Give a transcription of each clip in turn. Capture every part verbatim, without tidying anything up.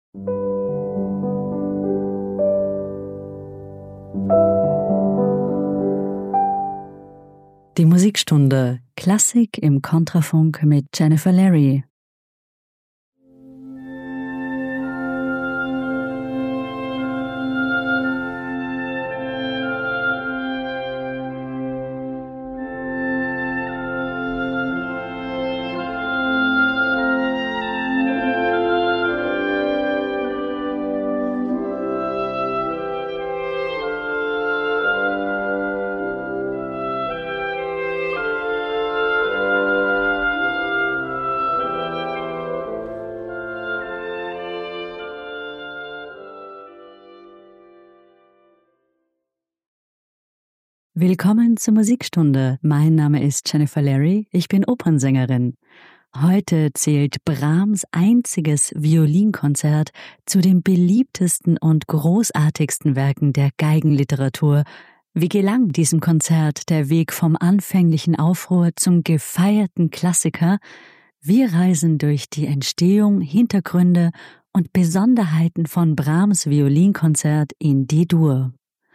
Die Musikstunde Klassik im Kontrafunk mit Jennifer Larry. Willkommen zur Musikstunde. Mein Name ist Jennifer Larry, ich bin Opernsängerin. Heute zählt Brahms' einziges Violinkonzert zu den beliebtesten und großartigsten Werken der Geigenliteratur. Wie gelang diesem Konzert der Weg vom anfänglichen Aufruhr zum gefeierten Klassiker? Wir reisen durch die Entstehung, Hintergründe und Besonderheiten von Brahms' Violinkonzert in D-Dur.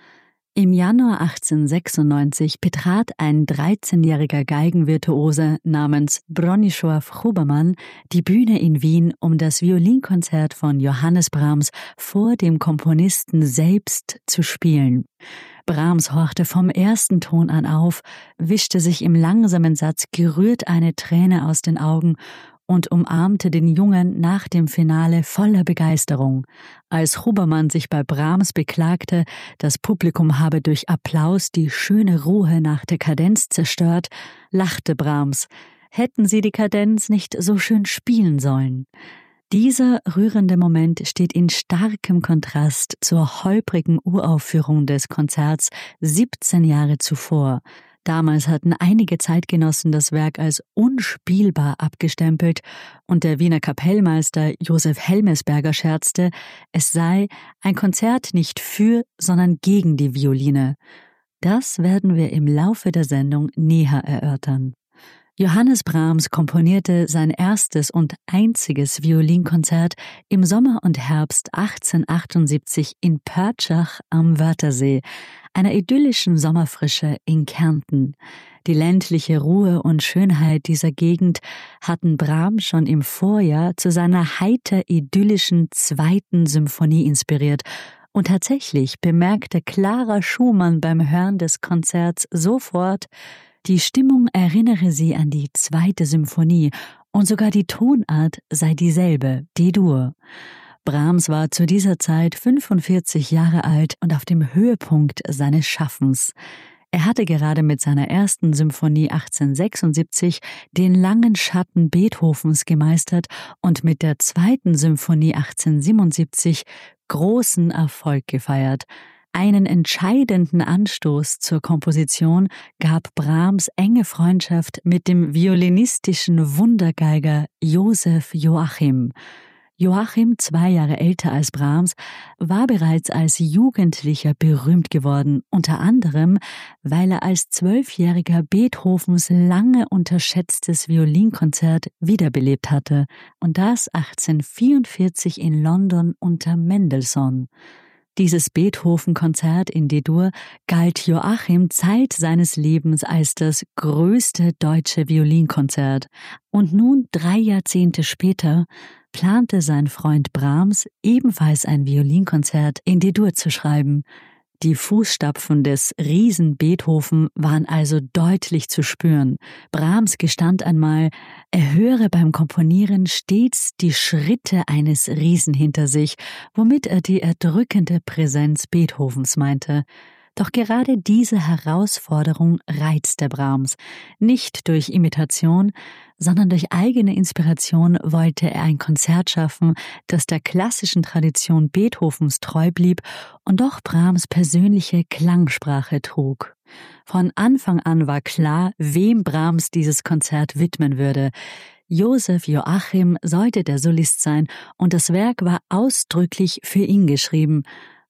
Im Januar achtzehnhundertsechsundneunzig betrat ein dreizehnjähriger Geigenvirtuose namens Bronisław Huberman die Bühne in Wien, um das Violinkonzert von Johannes Brahms vor dem Komponisten selbst zu spielen. Brahms horchte vom ersten Ton an auf, wischte sich im langsamen Satz gerührt eine Träne aus den Augen und umarmte den Jungen nach dem Finale voller Begeisterung. Als Huberman sich bei Brahms beklagte, das Publikum habe durch Applaus die schöne Ruhe nach der Kadenz zerstört, lachte Brahms: Hätten Sie die Kadenz nicht so schön spielen sollen? Dieser rührende Moment steht in starkem Kontrast zur holprigen Uraufführung des Konzerts siebzehn Jahre zuvor. Damals hatten einige Zeitgenossen das Werk als unspielbar abgestempelt und der Wiener Kapellmeister Josef Helmesberger scherzte, es sei ein Konzert nicht für, sondern gegen die Violine. Das werden wir im Laufe der Sendung näher erörtern. Johannes Brahms komponierte sein erstes und einziges Violinkonzert im Sommer und Herbst achtzehnhundertachtundsiebzig in Pörtschach am Wörthersee, einer idyllischen Sommerfrische in Kärnten. Die ländliche Ruhe und Schönheit dieser Gegend hatten Brahms schon im Vorjahr zu seiner heiter idyllischen zweiten Symphonie inspiriert. Und tatsächlich bemerkte Clara Schumann beim Hören des Konzerts sofort, die Stimmung erinnere sie an die zweite Symphonie und sogar die Tonart sei dieselbe, D-Dur. Brahms war zu dieser Zeit fünfundvierzig Jahre alt und auf dem Höhepunkt seines Schaffens. Er hatte gerade mit seiner ersten Symphonie achtzehnhundertsechsundsiebzig den langen Schatten Beethovens gemeistert und mit der zweiten Symphonie achtzehnhundertsiebenundsiebzig großen Erfolg gefeiert. Einen entscheidenden Anstoß zur Komposition gab Brahms' enge Freundschaft mit dem violinistischen Wundergeiger Joseph Joachim. Joachim, zwei Jahre älter als Brahms, war bereits als Jugendlicher berühmt geworden, unter anderem, weil er als Zwölfjähriger Beethovens lange unterschätztes Violinkonzert wiederbelebt hatte, und das achtzehnhundertvierundvierzig in London unter Mendelssohn. Dieses Beethoven-Konzert in D-Dur galt Joachim Zeit seines Lebens als das größte deutsche Violinkonzert. Und nun, drei Jahrzehnte später, plante sein Freund Brahms, ebenfalls ein Violinkonzert in D-Dur zu schreiben. Die Fußstapfen des Riesen Beethoven waren also deutlich zu spüren. Brahms gestand einmal, er höre beim Komponieren stets die Schritte eines Riesen hinter sich, womit er die erdrückende Präsenz Beethovens meinte. Doch gerade diese Herausforderung reizte Brahms. Nicht durch Imitation, sondern durch eigene Inspiration wollte er ein Konzert schaffen, das der klassischen Tradition Beethovens treu blieb und doch Brahms persönliche Klangsprache trug. Von Anfang an war klar, wem Brahms dieses Konzert widmen würde. Joseph Joachim sollte der Solist sein und das Werk war ausdrücklich für ihn geschrieben.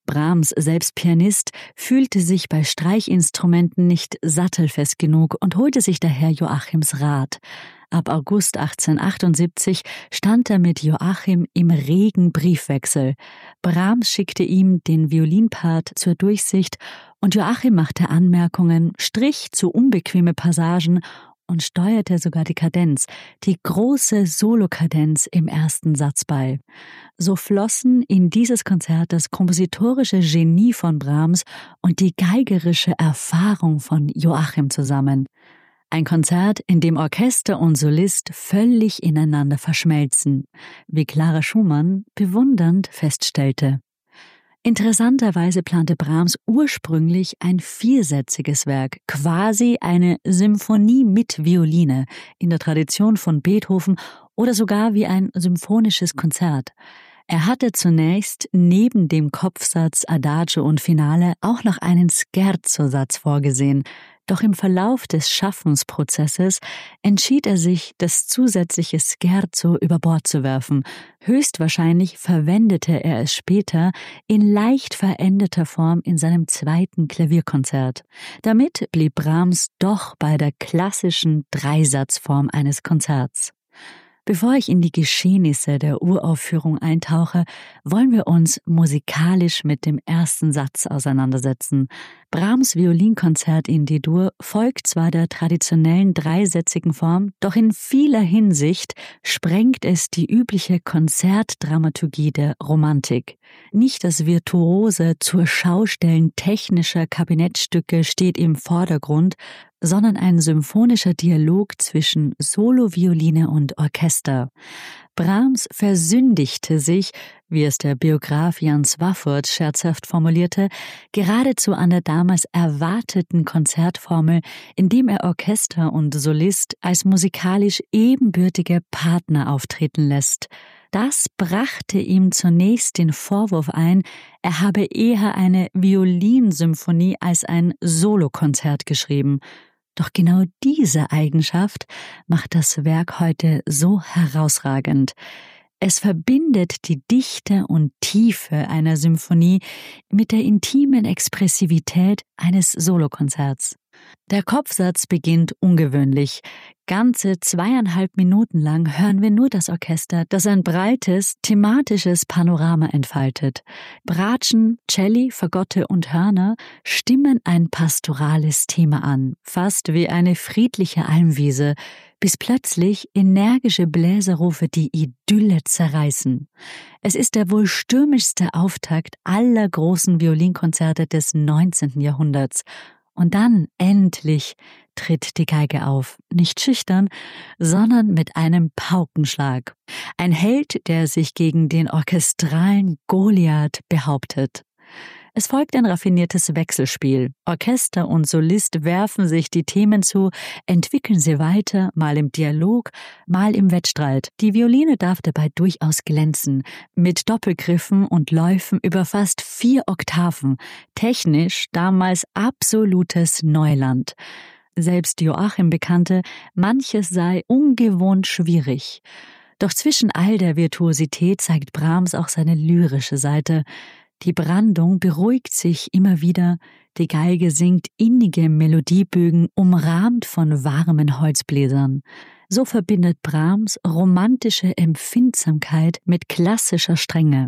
Brahms, selbst Pianist, fühlte sich bei Streichinstrumenten nicht sattelfest genug und holte sich daher Joachims Rat. Ab August achtzehnhundertachtundsiebzig stand er mit Joachim im regen Briefwechsel. Brahms schickte ihm den Violinpart zur Durchsicht und Joachim machte Anmerkungen, strich zu unbequeme Passagen und steuerte sogar die Kadenz, die große Solokadenz im ersten Satz bei. So flossen in dieses Konzert das kompositorische Genie von Brahms und die geigerische Erfahrung von Joachim zusammen. Ein Konzert, in dem Orchester und Solist völlig ineinander verschmelzen, wie Clara Schumann bewundernd feststellte. Interessanterweise plante Brahms ursprünglich ein viersätziges Werk, quasi eine Symphonie mit Violine, in der Tradition von Beethoven oder sogar wie ein symphonisches Konzert. Er hatte zunächst neben dem Kopfsatz, Adagio und Finale auch noch einen Scherzo-Satz vorgesehen. Doch im Verlauf des Schaffensprozesses entschied er sich, das zusätzliche Scherzo über Bord zu werfen. Höchstwahrscheinlich verwendete er es später in leicht veränderter Form in seinem zweiten Klavierkonzert. Damit blieb Brahms doch bei der klassischen Dreisatzform eines Konzerts. Bevor ich in die Geschehnisse der Uraufführung eintauche, wollen wir uns musikalisch mit dem ersten Satz auseinandersetzen. Brahms Violinkonzert in D-Dur folgt zwar der traditionellen dreisätzigen Form, doch in vieler Hinsicht sprengt es die übliche Konzertdramaturgie der Romantik. Nicht das virtuose zur Schaustellen technischer Kabinettstücke steht im Vordergrund, sondern ein symphonischer Dialog zwischen Solovioline und Orchester. Brahms versündigte sich, wie es der Biograf Jan Swafford scherzhaft formulierte, geradezu an der damals erwarteten Konzertformel, indem er Orchester und Solist als musikalisch ebenbürtige Partner auftreten lässt. Das brachte ihm zunächst den Vorwurf ein, er habe eher eine Violinsymphonie als ein Solokonzert geschrieben. Doch genau diese Eigenschaft macht das Werk heute so herausragend. Es verbindet die Dichte und Tiefe einer Symphonie mit der intimen Expressivität eines Solokonzerts. Der Kopfsatz beginnt ungewöhnlich. Ganze zweieinhalb Minuten lang hören wir nur das Orchester, das ein breites, thematisches Panorama entfaltet. Bratschen, Celli, Fagotte und Hörner stimmen ein pastorales Thema an, fast wie eine friedliche Almwiese, bis plötzlich energische Bläserrufe die Idylle zerreißen. Es ist der wohl stürmischste Auftakt aller großen Violinkonzerte des neunzehnten Jahrhunderts. Und dann, endlich, tritt die Geige auf. Nicht schüchtern, sondern mit einem Paukenschlag. Ein Held, der sich gegen den orchestralen Goliath behauptet. Es folgt ein raffiniertes Wechselspiel. Orchester und Solist werfen sich die Themen zu, entwickeln sie weiter, mal im Dialog, mal im Wettstreit. Die Violine darf dabei durchaus glänzen, mit Doppelgriffen und Läufen über fast vier Oktaven. Technisch damals absolutes Neuland. Selbst Joachim bekannte, manches sei ungewohnt schwierig. Doch zwischen all der Virtuosität zeigt Brahms auch seine lyrische Seite. Die Brandung beruhigt sich immer wieder, die Geige singt innige Melodiebögen, umrahmt von warmen Holzbläsern. So verbindet Brahms romantische Empfindsamkeit mit klassischer Strenge.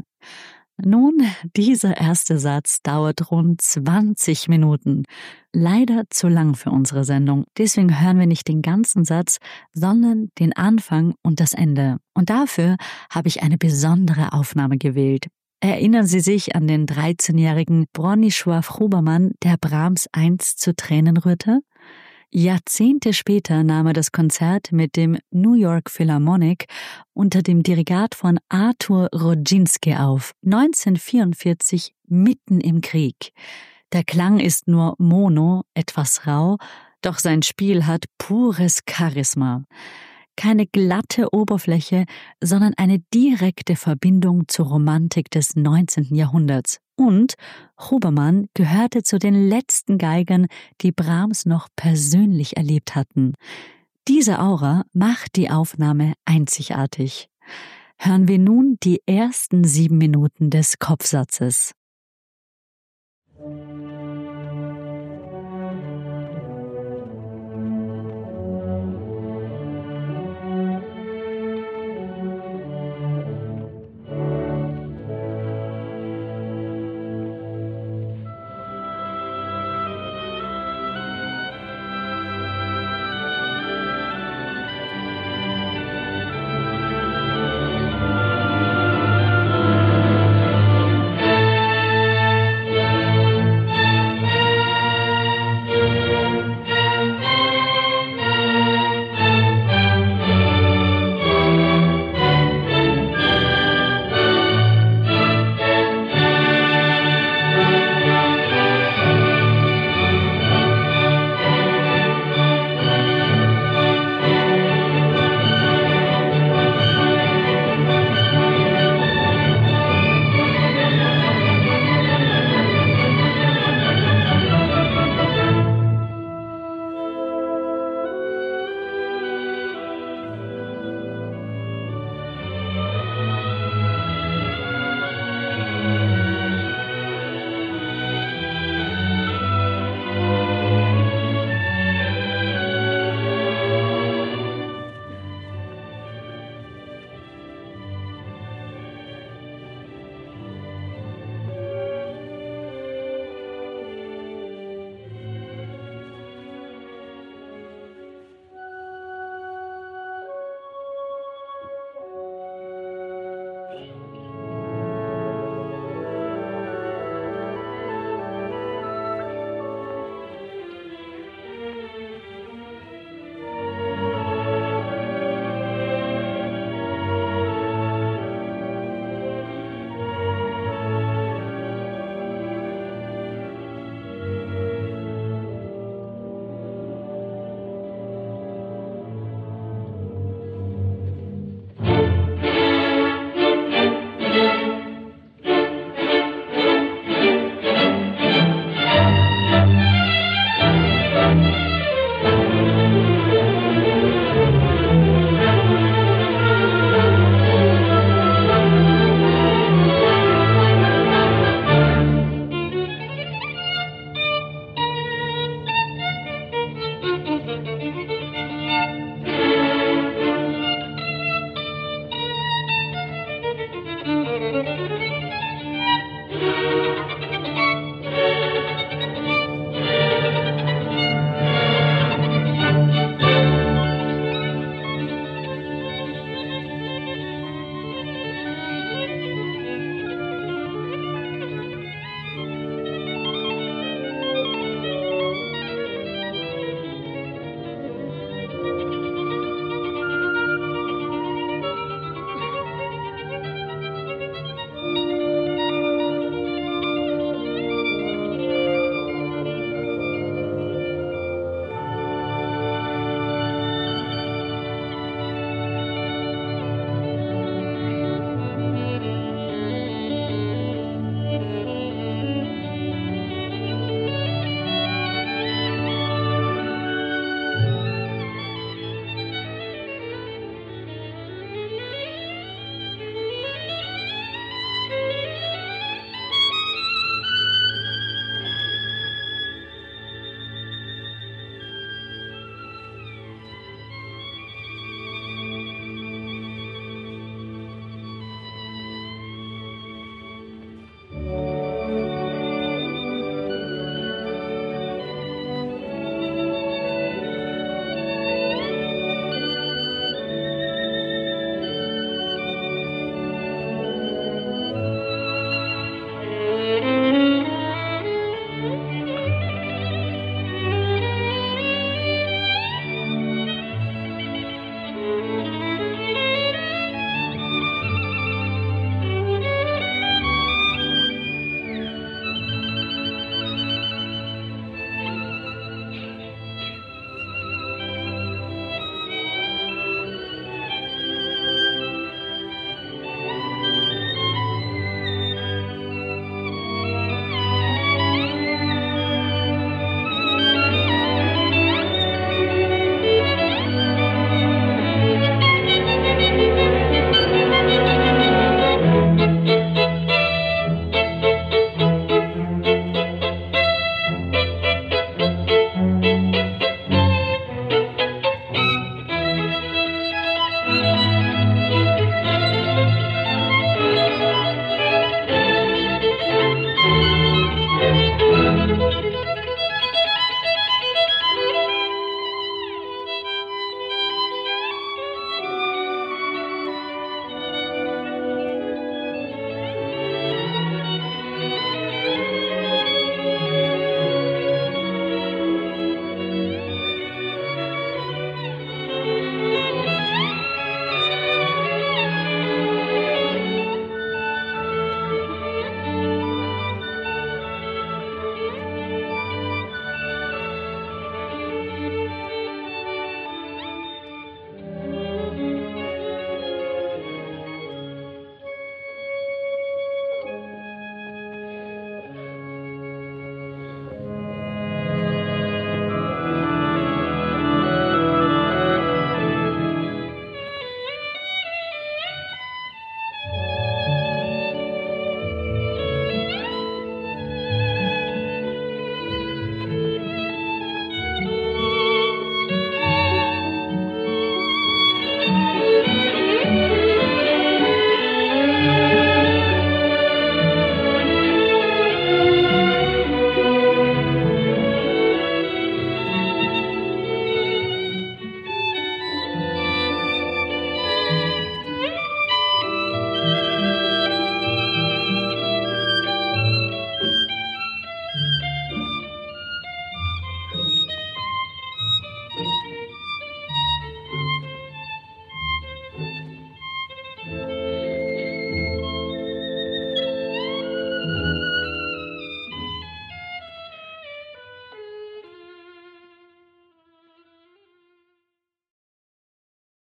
Nun, dieser erste Satz dauert rund zwanzig Minuten. Leider zu lang für unsere Sendung. Deswegen hören wir nicht den ganzen Satz, sondern den Anfang und das Ende. Und dafür habe ich eine besondere Aufnahme gewählt. Erinnern Sie sich an den dreizehnjährigen Bronisław Huberman, der Brahms einst zu Tränen rührte? Jahrzehnte später nahm er das Konzert mit dem New York Philharmonic unter dem Dirigat von Artur Rodzinski auf, neunzehnhundertvierundvierzig mitten im Krieg. Der Klang ist nur mono, etwas rau, doch sein Spiel hat pures Charisma. Keine glatte Oberfläche, sondern eine direkte Verbindung zur Romantik des neunzehnten Jahrhunderts. Und Huberman gehörte zu den letzten Geigern, die Brahms noch persönlich erlebt hatten. Diese Aura macht die Aufnahme einzigartig. Hören wir nun die ersten sieben Minuten des Kopfsatzes.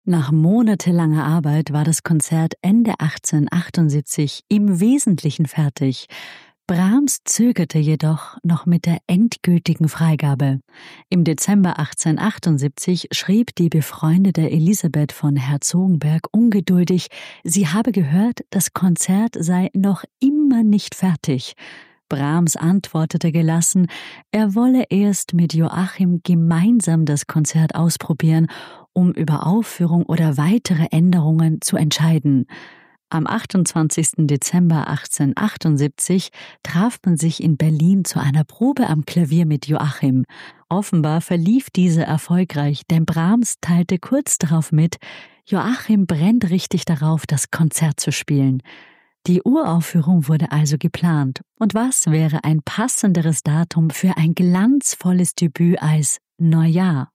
Nach monatelanger Arbeit war das Konzert Ende achtzehnhundertachtundsiebzig im Wesentlichen fertig. Brahms zögerte jedoch noch mit der endgültigen Freigabe. Im Dezember achtzehnhundertachtundsiebzig schrieb die befreundete Elisabeth von Herzogenberg ungeduldig, sie habe gehört, das Konzert sei noch immer nicht fertig. Brahms antwortete gelassen, er wolle erst mit Joachim gemeinsam das Konzert ausprobieren, um über Aufführung oder weitere Änderungen zu entscheiden. Am achtundzwanzigsten Dezember achtzehnhundertachtundsiebzig traf man sich in Berlin zu einer Probe am Klavier mit Joachim. Offenbar verlief diese erfolgreich, denn Brahms teilte kurz darauf mit, Joachim brennt richtig darauf, das Konzert zu spielen. Die Uraufführung wurde also geplant. Und was wäre ein passenderes Datum für ein glanzvolles Debüt als Neujahr?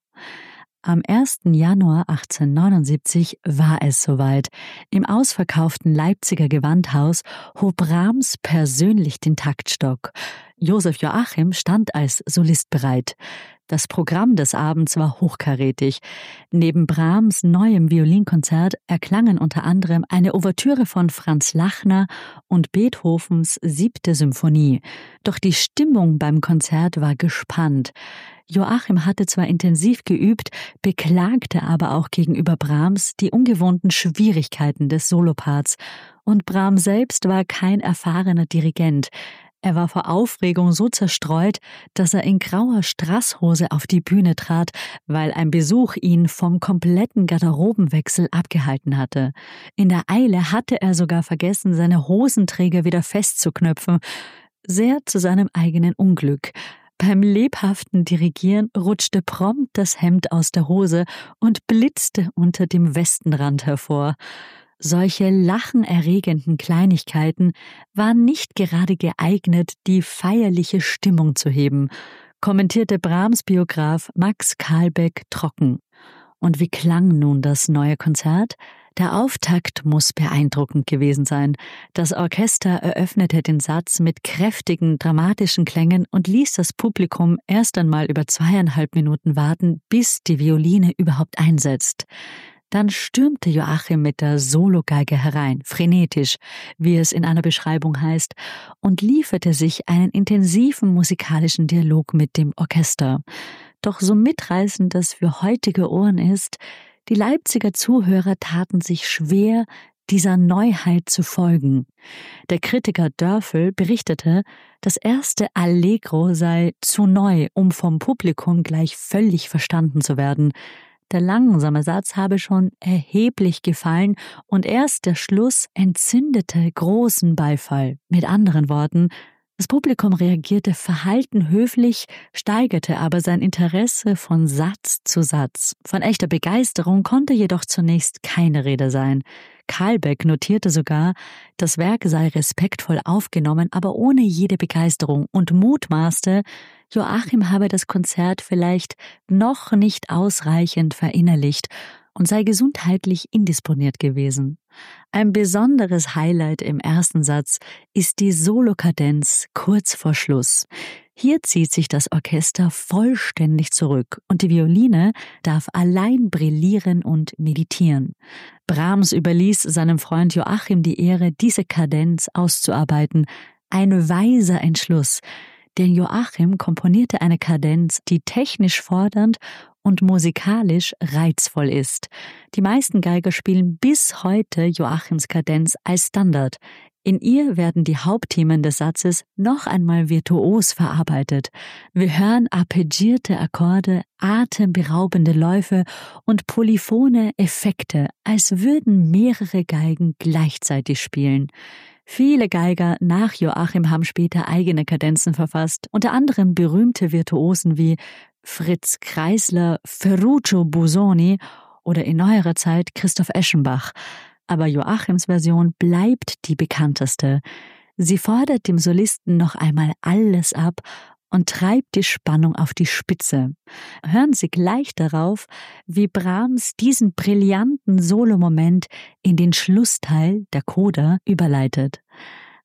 Am ersten Januar achtzehnhundertneunundsiebzig war es soweit. Im ausverkauften Leipziger Gewandhaus hob Brahms persönlich den Taktstock. Josef Joachim stand als Solist bereit. Das Programm des Abends war hochkarätig. Neben Brahms neuem Violinkonzert erklangen unter anderem eine Ouvertüre von Franz Lachner und Beethovens Siebte Symphonie. Doch die Stimmung beim Konzert war gespannt. Joachim hatte zwar intensiv geübt, beklagte aber auch gegenüber Brahms die ungewohnten Schwierigkeiten des Soloparts. Und Brahms selbst war kein erfahrener Dirigent. Er war vor Aufregung so zerstreut, dass er in grauer Straßhose auf die Bühne trat, weil ein Besuch ihn vom kompletten Garderobenwechsel abgehalten hatte. In der Eile hatte er sogar vergessen, seine Hosenträger wieder festzuknöpfen, sehr zu seinem eigenen Unglück. Beim lebhaften Dirigieren rutschte prompt das Hemd aus der Hose und blitzte unter dem Westenrand hervor. Solche lachenerregenden Kleinigkeiten waren nicht gerade geeignet, die feierliche Stimmung zu heben, kommentierte Brahms Biograf Max Kahlbeck trocken. Und wie klang nun das neue Konzert? Der Auftakt muss beeindruckend gewesen sein. Das Orchester eröffnete den Satz mit kräftigen, dramatischen Klängen und ließ das Publikum erst einmal über zweieinhalb Minuten warten, bis die Violine überhaupt einsetzt. Dann stürmte Joachim mit der Sologeige herein, frenetisch, wie es in einer Beschreibung heißt, und lieferte sich einen intensiven musikalischen Dialog mit dem Orchester. Doch so mitreißend das für heutige Ohren ist, die Leipziger Zuhörer taten sich schwer, dieser Neuheit zu folgen. Der Kritiker Dörfel berichtete, das erste Allegro sei zu neu, um vom Publikum gleich völlig verstanden zu werden. Der langsame Satz habe schon erheblich gefallen und erst der Schluss entzündete großen Beifall. Mit anderen Worten, das Publikum reagierte verhalten höflich, steigerte aber sein Interesse von Satz zu Satz. Von echter Begeisterung konnte jedoch zunächst keine Rede sein. Kahlbeck notierte sogar, das Werk sei respektvoll aufgenommen, aber ohne jede Begeisterung und mutmaßte, Joachim habe das Konzert vielleicht noch nicht ausreichend verinnerlicht und sei gesundheitlich indisponiert gewesen. Ein besonderes Highlight im ersten Satz ist die Solokadenz kurz vor Schluss. Hier zieht sich das Orchester vollständig zurück und die Violine darf allein brillieren und meditieren. Brahms überließ seinem Freund Joachim die Ehre, diese Kadenz auszuarbeiten. Ein weiser Entschluss, denn Joachim komponierte eine Kadenz, die technisch fordernd und musikalisch reizvoll ist. Die meisten Geiger spielen bis heute Joachims Kadenz als Standard. In ihr werden die Hauptthemen des Satzes noch einmal virtuos verarbeitet. Wir hören arpeggierte Akkorde, atemberaubende Läufe und polyphone Effekte, als würden mehrere Geigen gleichzeitig spielen. Viele Geiger nach Joachim haben später eigene Kadenzen verfasst, unter anderem berühmte Virtuosen wie Fritz Kreisler, Ferruccio Busoni oder in neuerer Zeit Christoph Eschenbach. Aber Joachims Version bleibt die bekannteste. Sie fordert dem Solisten noch einmal alles ab und treibt die Spannung auf die Spitze. Hören Sie gleich darauf, wie Brahms diesen brillanten Solomoment in den Schlussteil der Coda überleitet.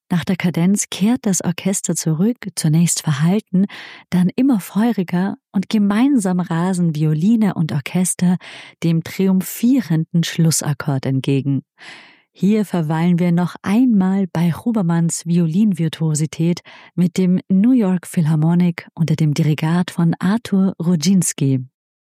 Nach der Kadenz kehrt das Orchester zurück, zunächst verhalten, dann immer feuriger und gemeinsam rasen Violine und Orchester dem triumphierenden Schlussakkord entgegen. Hier verweilen wir noch einmal bei Hubermanns Violinvirtuosität mit dem New York Philharmonic unter dem Dirigat von Arthur Rodzinski.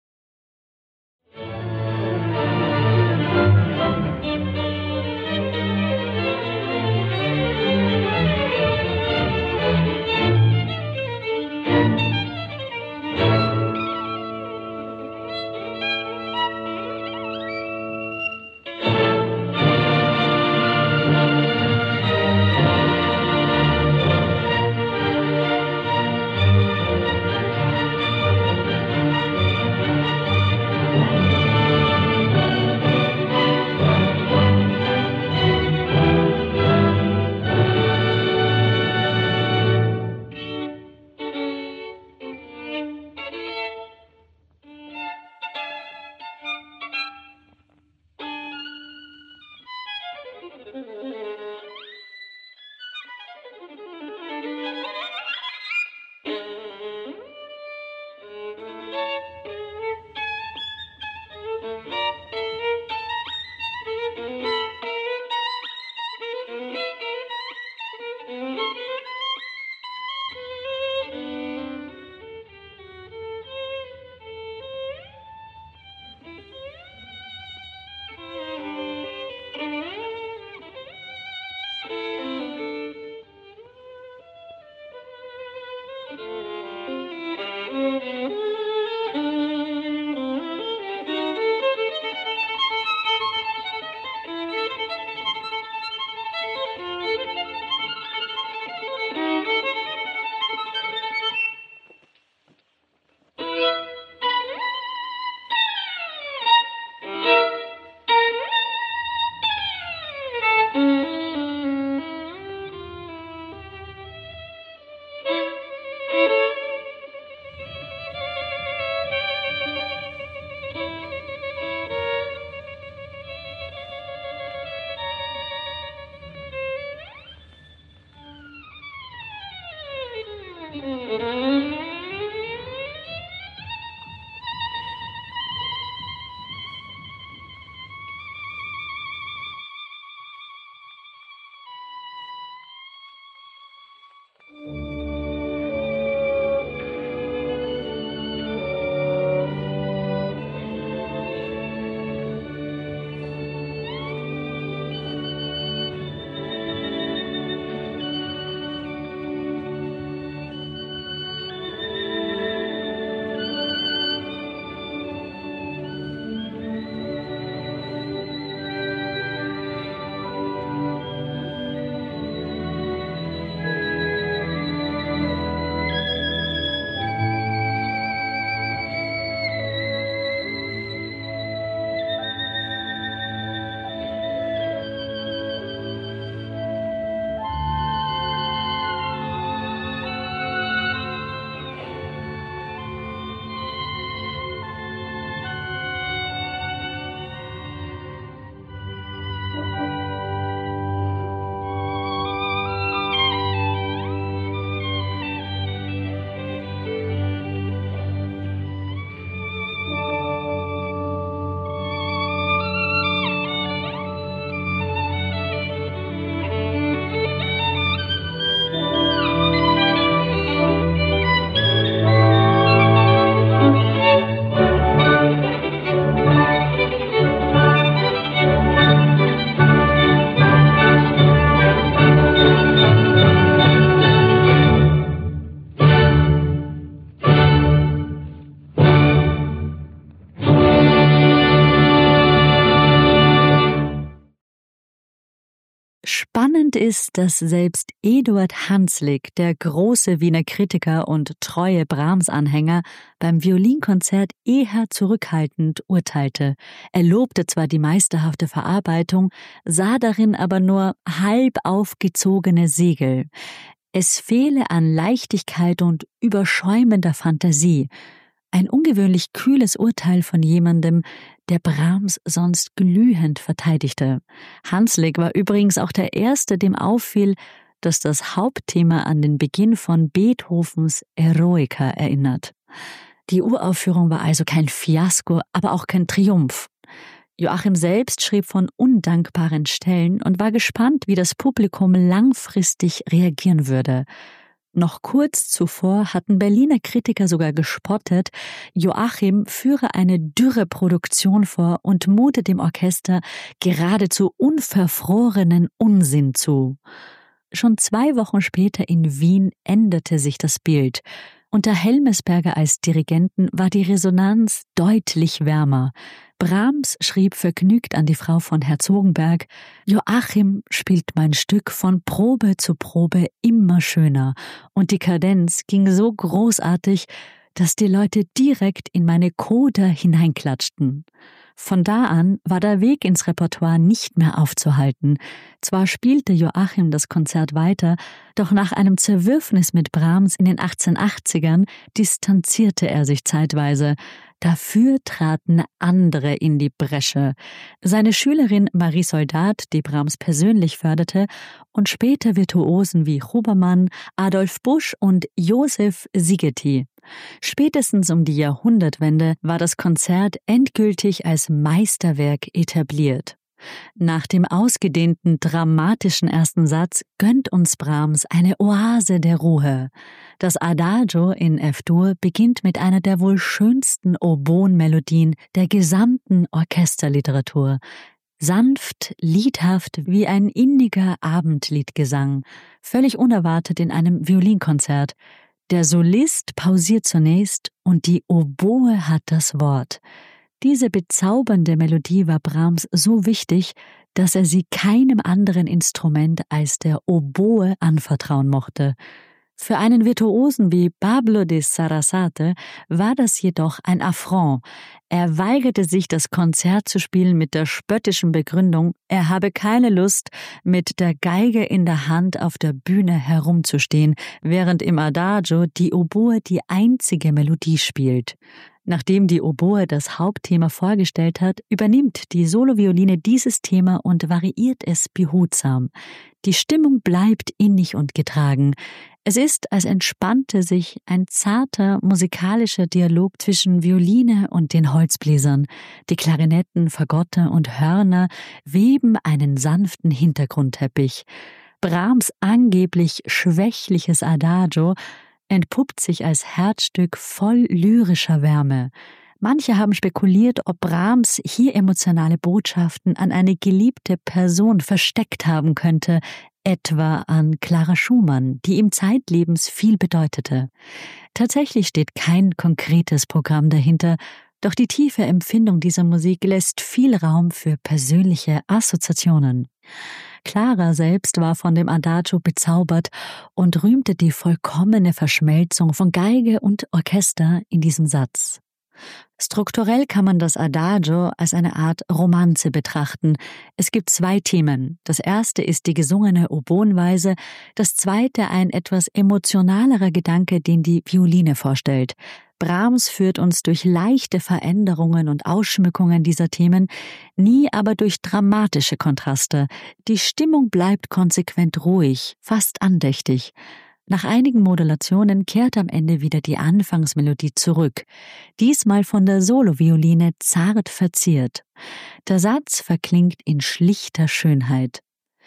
Spannend ist, dass selbst Eduard Hanslick, der große Wiener Kritiker und treue Brahms-Anhänger, beim Violinkonzert eher zurückhaltend urteilte. Er lobte zwar die meisterhafte Verarbeitung, sah darin aber nur halb aufgezogene Segel. Es fehle an Leichtigkeit und überschäumender Fantasie. Ein ungewöhnlich kühles Urteil von jemandem, der Brahms sonst glühend verteidigte. Hanslick war übrigens auch der Erste, dem auffiel, das das Hauptthema an den Beginn von Beethovens Eroica erinnert. Die Uraufführung war also kein Fiasko, aber auch kein Triumph. Joachim selbst schrieb von undankbaren Stellen und war gespannt, wie das Publikum langfristig reagieren würde. Noch kurz zuvor hatten Berliner Kritiker sogar gespottet, Joachim führe eine dürre Produktion vor und mute dem Orchester geradezu unverfrorenen Unsinn zu. Schon zwei Wochen später in Wien änderte sich das Bild. Unter Helmesberger als Dirigenten war die Resonanz deutlich wärmer. Brahms schrieb vergnügt an die Frau von Herzogenberg: Joachim spielt mein Stück von Probe zu Probe immer schöner, und die Kadenz ging so großartig, dass die Leute direkt in meine Coda hineinklatschten. Von da an war der Weg ins Repertoire nicht mehr aufzuhalten. Zwar spielte Joachim das Konzert weiter, doch nach einem Zerwürfnis mit Brahms in den achtzehnhundertachtzigern distanzierte er sich zeitweise. Dafür traten andere in die Bresche. Seine Schülerin Marie Soldat, die Brahms persönlich förderte, und später Virtuosen wie Hubermann, Adolf Busch und Joseph Szigeti. Spätestens um die Jahrhundertwende war das Konzert endgültig als Meisterwerk etabliert. Nach dem ausgedehnten, dramatischen ersten Satz gönnt uns Brahms eine Oase der Ruhe. Das Adagio in F-Dur beginnt mit einer der wohl schönsten Oboen-Melodien der gesamten Orchesterliteratur. Sanft, liedhaft wie ein inniger Abendliedgesang, völlig unerwartet in einem Violinkonzert. Der Solist pausiert zunächst und die Oboe hat das Wort. Diese bezaubernde Melodie war Brahms so wichtig, dass er sie keinem anderen Instrument als der Oboe anvertrauen mochte. Für einen Virtuosen wie Pablo de Sarasate war das jedoch ein Affront. Er weigerte sich, das Konzert zu spielen mit der spöttischen Begründung, er habe keine Lust, mit der Geige in der Hand auf der Bühne herumzustehen, während im Adagio die Oboe die einzige Melodie spielt. Nachdem die Oboe das Hauptthema vorgestellt hat, übernimmt die Solovioline dieses Thema und variiert es behutsam. Die Stimmung bleibt innig und getragen. Es ist, als entspannte sich ein zarter musikalischer Dialog zwischen Violine und den Holzbläsern. Die Klarinetten, Fagotte und Hörner weben einen sanften Hintergrundteppich. Brahms angeblich schwächliches Adagio entpuppt sich als Herzstück voll lyrischer Wärme. Manche haben spekuliert, ob Brahms hier emotionale Botschaften an eine geliebte Person versteckt haben könnte, etwa an Clara Schumann, die ihm zeitlebens viel bedeutete. Tatsächlich steht kein konkretes Programm dahinter, doch die tiefe Empfindung dieser Musik lässt viel Raum für persönliche Assoziationen. Clara selbst war von dem Adagio bezaubert und rühmte die vollkommene Verschmelzung von Geige und Orchester in diesem Satz. Strukturell kann man das Adagio als eine Art Romanze betrachten. Es gibt zwei Themen. Das erste ist die gesungene Oboenweise, das zweite ein etwas emotionalerer Gedanke, den die Violine vorstellt. Brahms führt uns durch leichte Veränderungen und Ausschmückungen dieser Themen, nie aber durch dramatische Kontraste. Die Stimmung bleibt konsequent ruhig, fast andächtig. Nach einigen Modulationen kehrt am Ende wieder die Anfangsmelodie zurück, diesmal von der Solovioline zart verziert. Der Satz verklingt in schlichter Schönheit.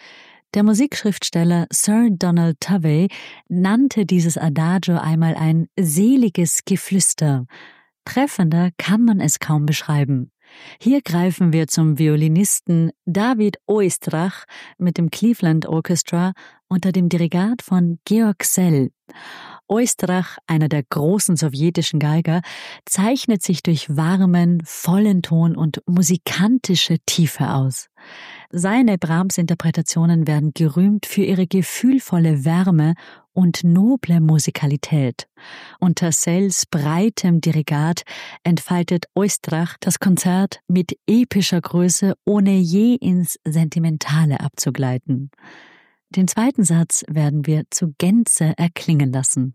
Der Musikschriftsteller Sir Donald Tovey nannte dieses Adagio einmal ein seliges Geflüster. Treffender kann man es kaum beschreiben. Hier greifen wir zum Violinisten David Oistrakh mit dem Cleveland Orchestra unter dem Dirigat von Georg Szell. Oistrakh, einer der großen sowjetischen Geiger, zeichnet sich durch warmen, vollen Ton und musikantische Tiefe aus. Seine Brahms-Interpretationen werden gerühmt für ihre gefühlvolle Wärme und noble Musikalität. Unter Szells breitem Dirigat entfaltet Oistrakh das Konzert mit epischer Größe, ohne je ins Sentimentale abzugleiten. Den zweiten Satz werden wir zu Gänze erklingen lassen.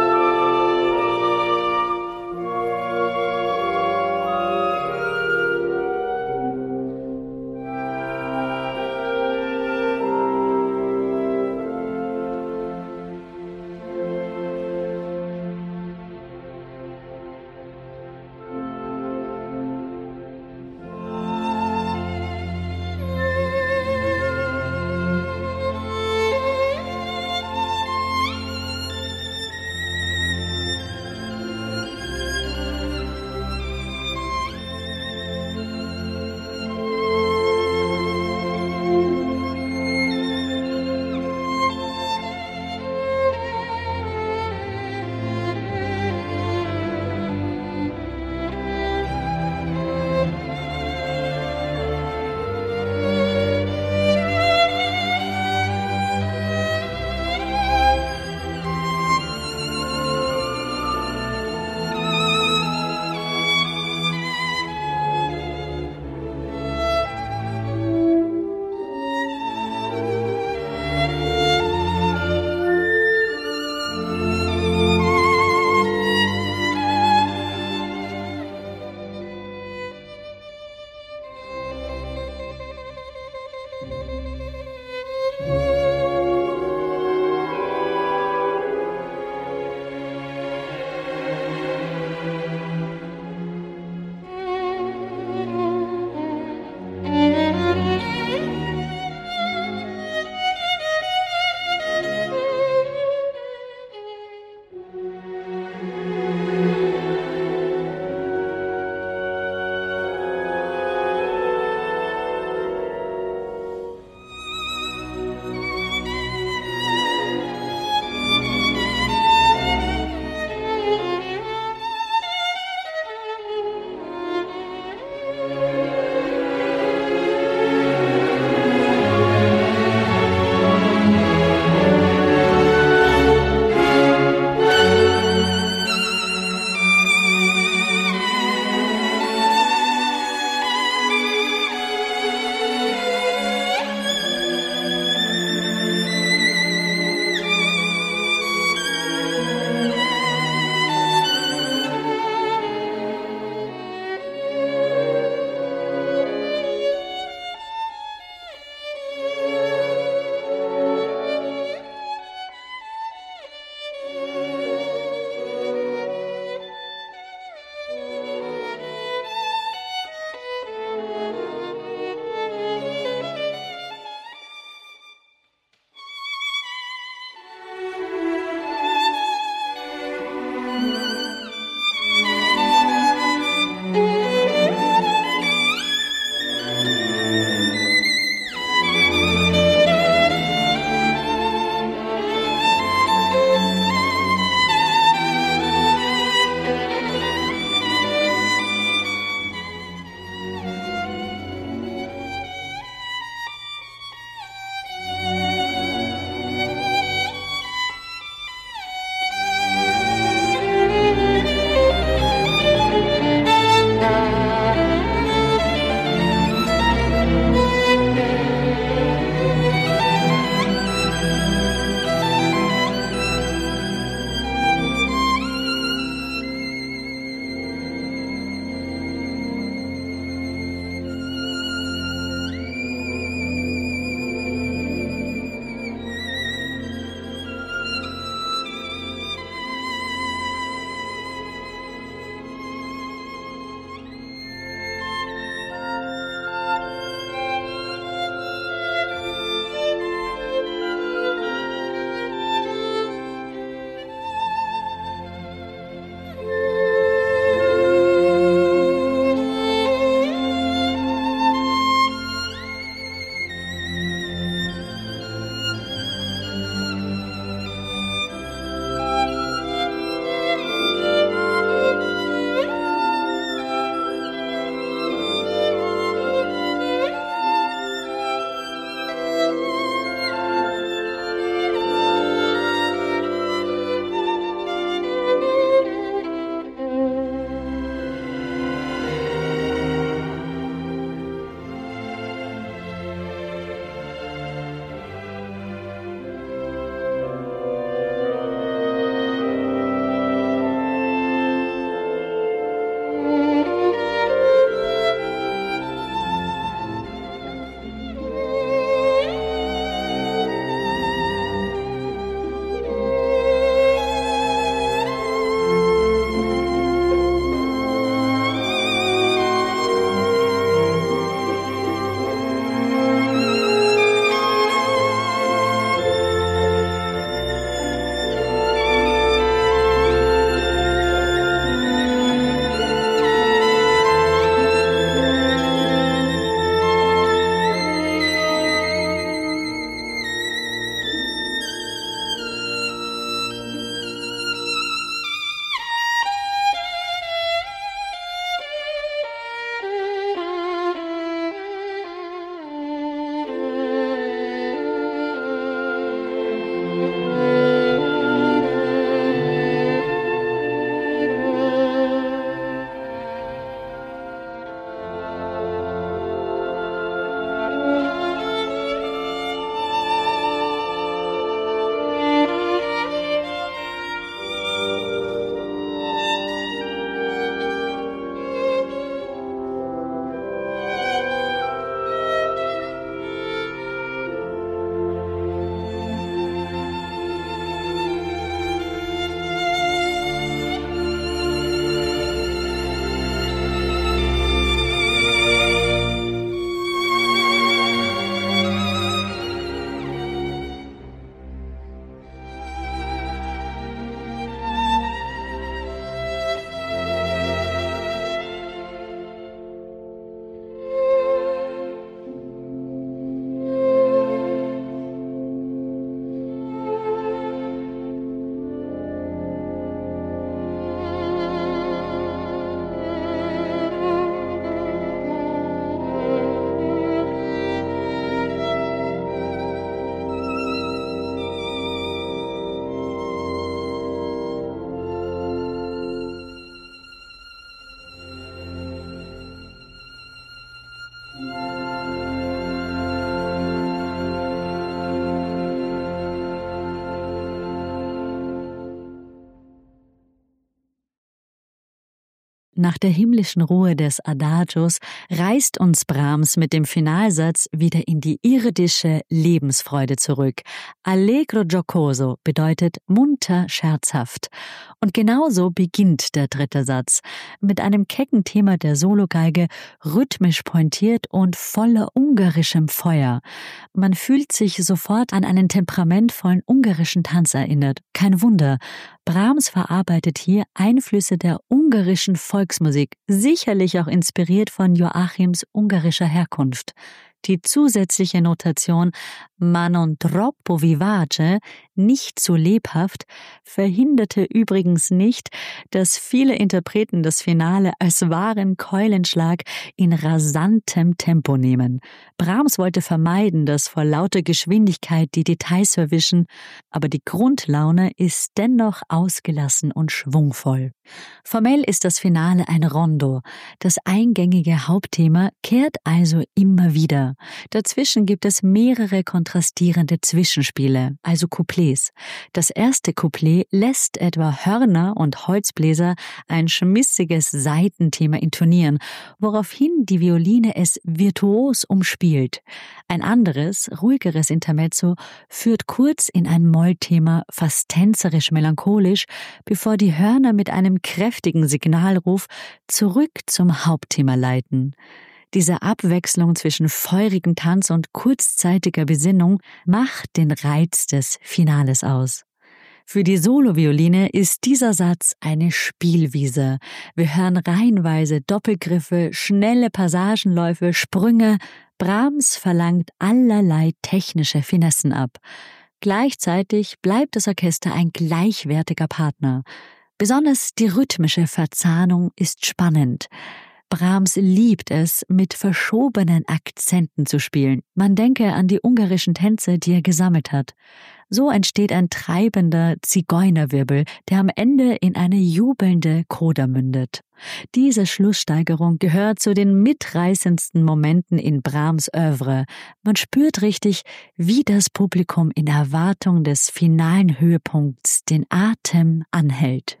nach der himmlischen Ruhe des Adagios reißt uns Brahms mit dem Finalsatz wieder in die irdische Lebensfreude zurück. Allegro giocoso bedeutet munter, scherzhaft. Und genauso beginnt der dritte Satz, mit einem kecken Thema der Sologeige, rhythmisch pointiert und voller ungarischem Feuer. Man fühlt sich sofort an einen temperamentvollen ungarischen Tanz erinnert. Kein Wunder, Brahms verarbeitet hier Einflüsse der ungarischen Volksmusik, sicherlich auch inspiriert von Joachims ungarischer Herkunft. Die zusätzliche Notation ma non troppo vivace, nicht zu lebhaft, verhinderte übrigens nicht, dass viele Interpreten das Finale als wahren Keulenschlag in rasantem Tempo nehmen. Brahms wollte vermeiden, dass vor lauter Geschwindigkeit die Details verwischen, aber die Grundlaune ist dennoch ausgelassen und schwungvoll. Formell ist das Finale ein Rondo. Das eingängige Hauptthema kehrt also immer wieder. Dazwischen gibt es mehrere kontrastierende Zwischenspiele, also Couplets. Das erste Couplet lässt etwa Hörner und Holzbläser ein schmissiges Saitenthema intonieren, woraufhin die Violine es virtuos umspielt. Ein anderes, ruhigeres Intermezzo führt kurz in ein Mollthema, fast tänzerisch melancholisch, bevor die Hörner mit einem kräftigen Signalruf zurück zum Hauptthema leiten. Diese Abwechslung zwischen feurigem Tanz und kurzzeitiger Besinnung macht den Reiz des Finales aus. Für die Solovioline ist dieser Satz eine Spielwiese. Wir hören reihenweise Doppelgriffe, schnelle Passagenläufe, Sprünge. Brahms verlangt allerlei technische Finessen ab. Gleichzeitig bleibt das Orchester ein gleichwertiger Partner. Besonders die rhythmische Verzahnung ist spannend. Brahms liebt es, mit verschobenen Akzenten zu spielen. Man denke an die ungarischen Tänze, die er gesammelt hat. So entsteht ein treibender Zigeunerwirbel, der am Ende in eine jubelnde Coda mündet. Diese Schlusssteigerung gehört zu den mitreißendsten Momenten in Brahms Œuvre. Man spürt richtig, wie das Publikum in Erwartung des finalen Höhepunkts den Atem anhält.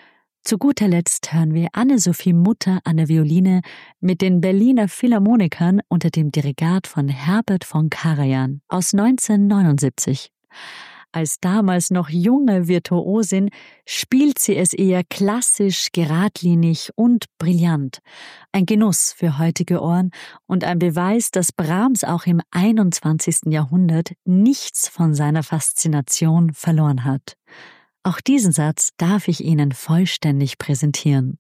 Zu guter Letzt hören wir Anne-Sophie Mutter an der Violine mit den Berliner Philharmonikern unter dem Dirigat von Herbert von Karajan aus neunzehnhundertneunundsiebzig. Als damals noch junge Virtuosin spielt sie es eher klassisch, geradlinig und brillant. Ein Genuss für heutige Ohren und ein Beweis, dass Brahms auch im einundzwanzigsten Jahrhundert nichts von seiner Faszination verloren hat. Auch diesen Satz darf ich Ihnen vollständig präsentieren.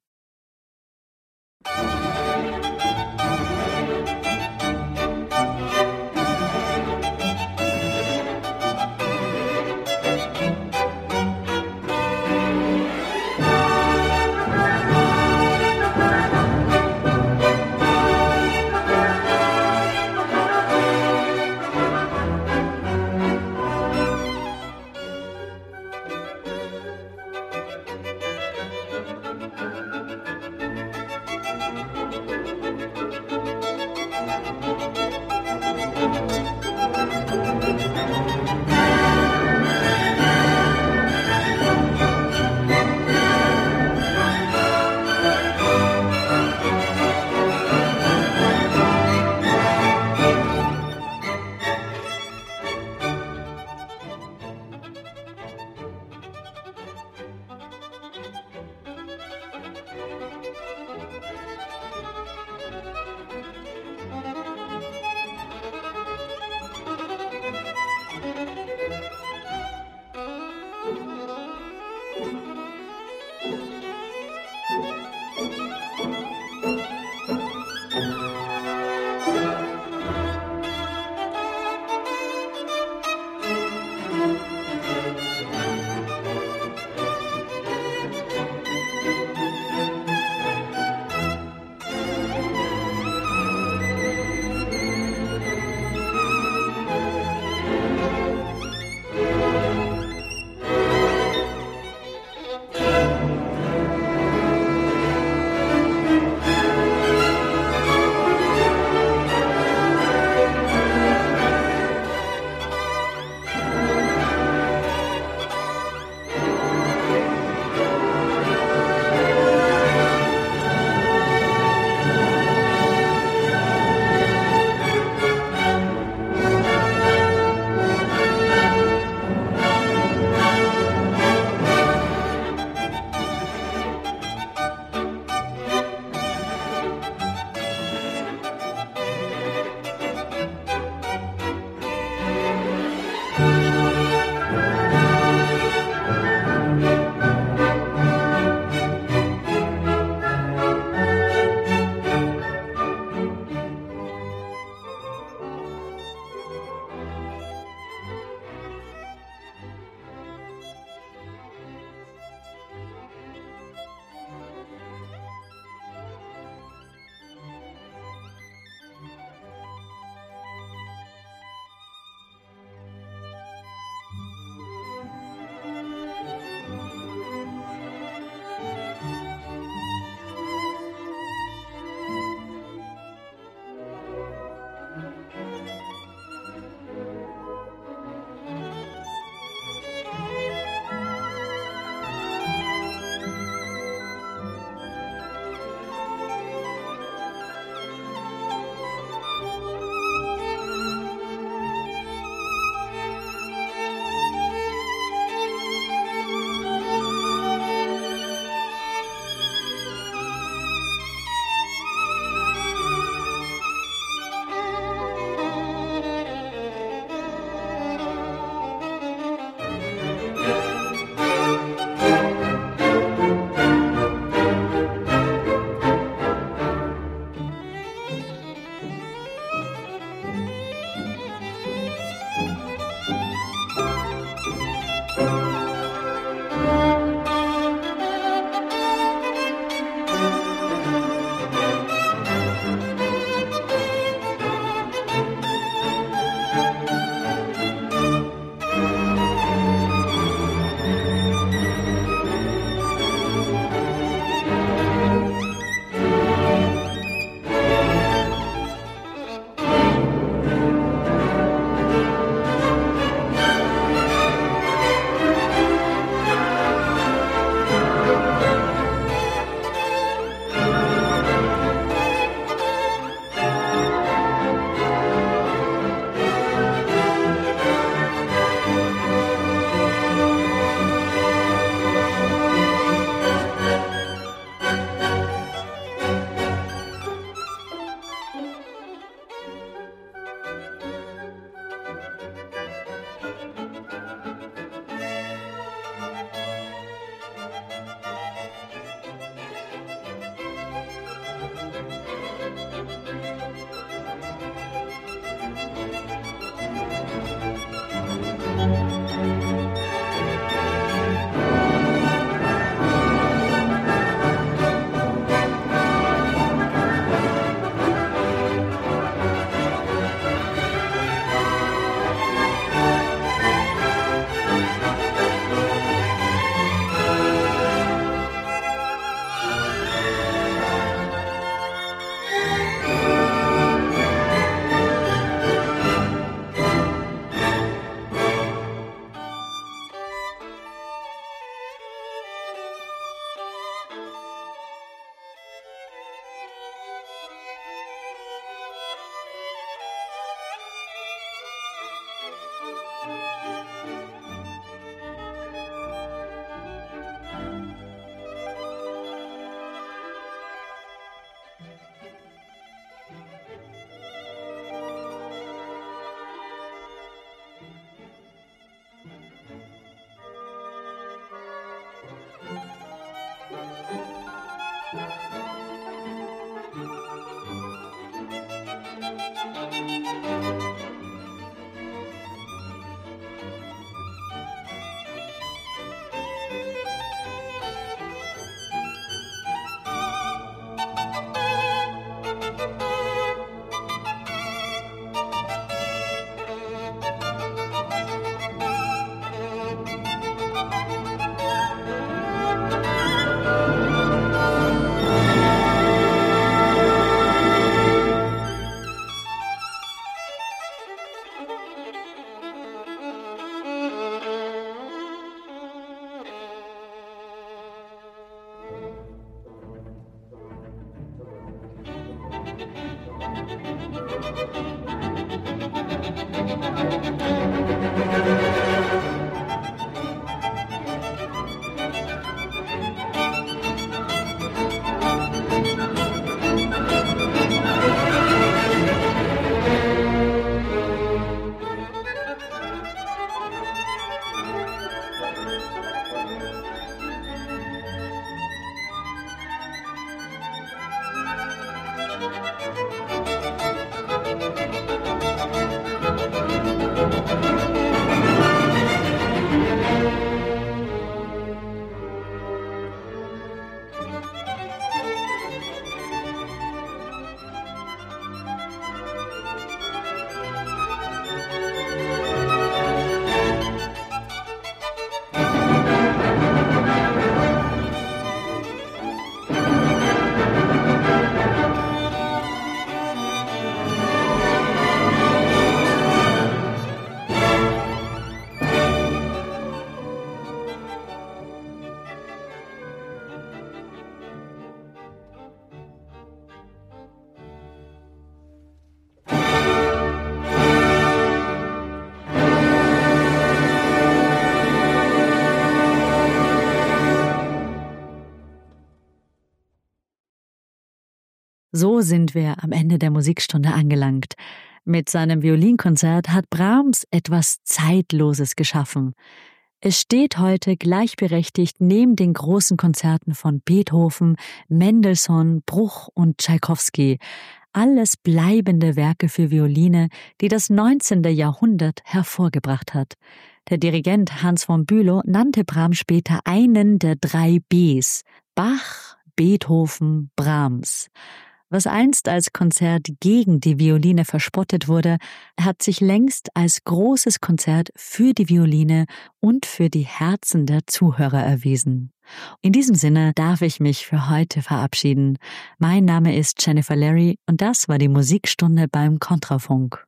So sind wir am Ende der Musikstunde angelangt. Mit seinem Violinkonzert hat Brahms etwas Zeitloses geschaffen. Es steht heute gleichberechtigt neben den großen Konzerten von Beethoven, Mendelssohn, Bruch und Tschaikowski. Alles bleibende Werke für Violine, die das neunzehnte. Jahrhundert hervorgebracht hat. Der Dirigent Hans von Bülow nannte Brahms später einen der drei Bs: Bach, Beethoven, Brahms. Was einst als Konzert gegen die Violine verspottet wurde, hat sich längst als großes Konzert für die Violine und für die Herzen der Zuhörer erwiesen. In diesem Sinne darf ich mich für heute verabschieden. Mein Name ist Jennifer Larry und das war die Musikstunde beim Kontrafunk.